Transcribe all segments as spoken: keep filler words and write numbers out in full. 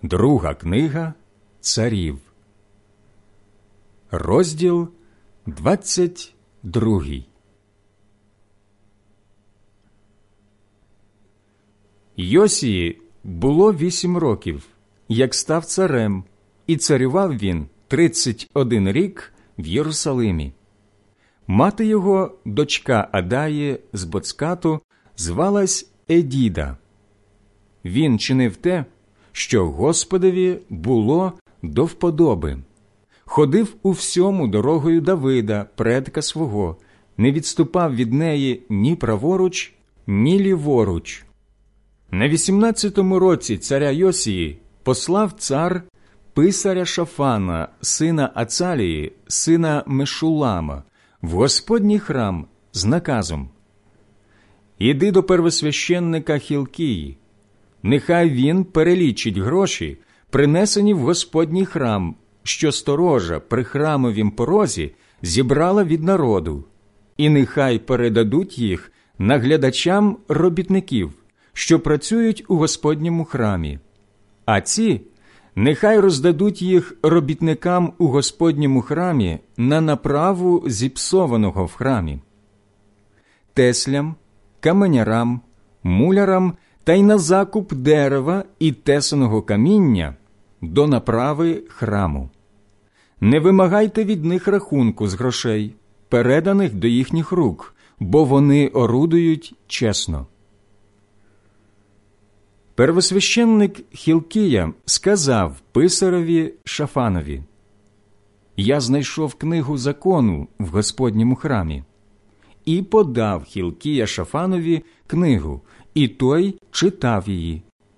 Друга книга Царів, розділ двадцять другий. Йосії було вісім років, як став царем, і царював він тридцять один рік в Єрусалимі. Мати його, дочка Адаї з Боцкату, звалась Едіда. Він чинив те, що Господові було до вподоби. Ходив у всьому дорогою Давида, предка свого, не відступав від неї ні праворуч, ні ліворуч. На вісімнадцятому році царя Йосії послав цар писаря Шафана, сина Ацалії, сина Мешулама, в Господній храм з наказом: «Іди до первосвященника Хілкії, нехай він перелічить гроші, принесені в Господній храм, що сторожа при храмовім порозі зібрала від народу, і нехай передадуть їх наглядачам робітників, що працюють у Господньому храмі, а ці нехай роздадуть їх робітникам у Господньому храмі на направу зіпсованого в храмі, теслям, каменярам, мулярам та й на закуп дерева і тесаного каміння до направи храму. Не вимагайте від них рахунку з грошей, переданих до їхніх рук, бо вони орудують чесно». Первосвященник Хілкія сказав писареві Шафанові: «Я знайшов книгу закону в Господньому храмі». І подав Хілкія Шафанові книгу, і той читав її.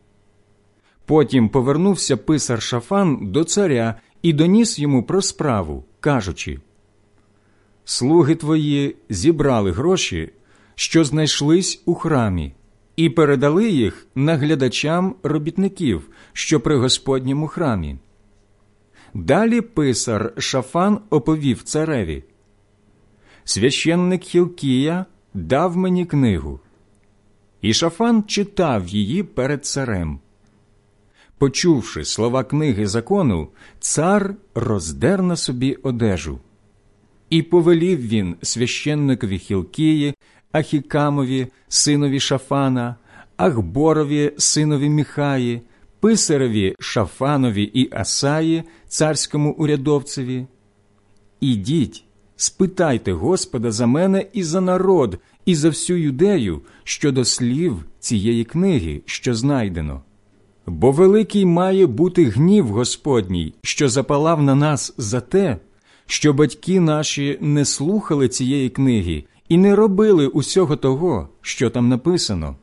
Потім повернувся писар Шафан до царя і доніс йому про справу, кажучи: «Слуги твої зібрали гроші, що знайшлись у храмі, і передали їх наглядачам робітників, що при Господньому храмі». Далі писар Шафан оповів цареві: «Священник Хілкія дав мені книгу». І Шафан читав її перед царем. Почувши слова книги закону, цар роздер на собі одежу. І повелів він священникові Хілкії, Ахікамові, синові Шафана, Ахборові, синові Міхаї, писареві Шафанові і Асаї, царському урядовцеві: «Ідіть, спитайте Господа за мене і за народ, і за всю Юдею щодо слів цієї книги, що знайдено. Бо великий має бути гнів Господній, що запалав на нас за те, що батьки наші не слухали цієї книги і не робили усього того, що там написано».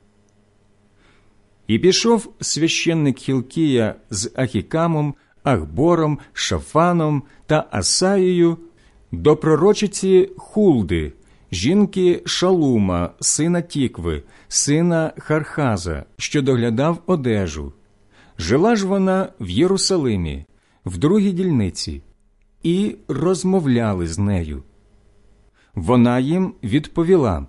І пішов священник Хілкія з Ахікамом, Ахбором, Шафаном та Асаєю до пророчиці Хулди, жінки Шалума, сина Тікви, сина Хархаза, що доглядав одежу. Жила ж вона в Єрусалимі, в другій дільниці, і розмовляли з нею. Вона їм відповіла: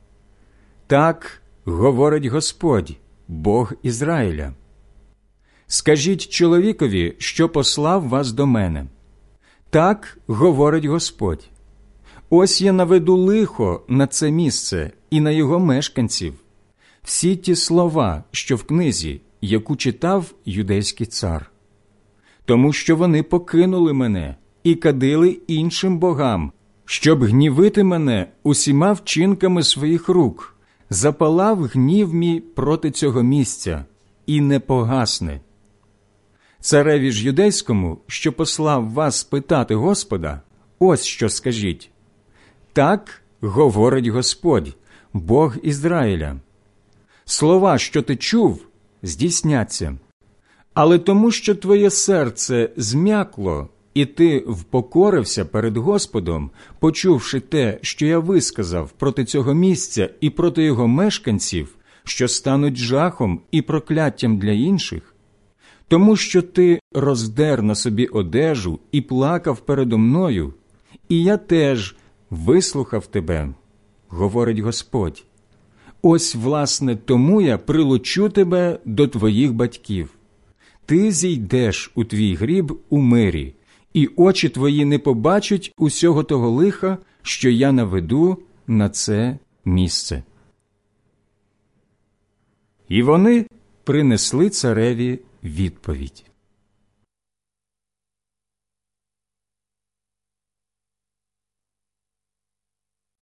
«Так говорить Господь, Бог Ізраїля. Скажіть чоловікові, що послав вас до мене. Так говорить Господь. Ось я наведу лихо на це місце і на його мешканців. Всі ті слова, що в книзі, яку читав юдейський цар. Тому що вони покинули мене і кадили іншим богам, щоб гнівити мене усіма вчинками своїх рук. Запалав гнів мій проти цього місця і не погасне. Цареві ж юдейському, що послав вас спитати Господа, ось що скажіть. Так говорить Господь, Бог Ізраїля. Слова, що ти чув, здійсняться. Але тому, що твоє серце зм'якло, і ти впокорився перед Господом, почувши те, що я висказав проти цього місця і проти його мешканців, що стануть жахом і прокляттям для інших, тому що ти роздер на собі одежу і плакав передо мною, і я теж вислухав тебе, говорить Господь. Ось, власне, тому я прилучу тебе до твоїх батьків. ти зійдеш у твій гріб у мирі, і очі твої не побачать усього того лиха, що я наведу на це місце». І вони принесли цареві відповідь.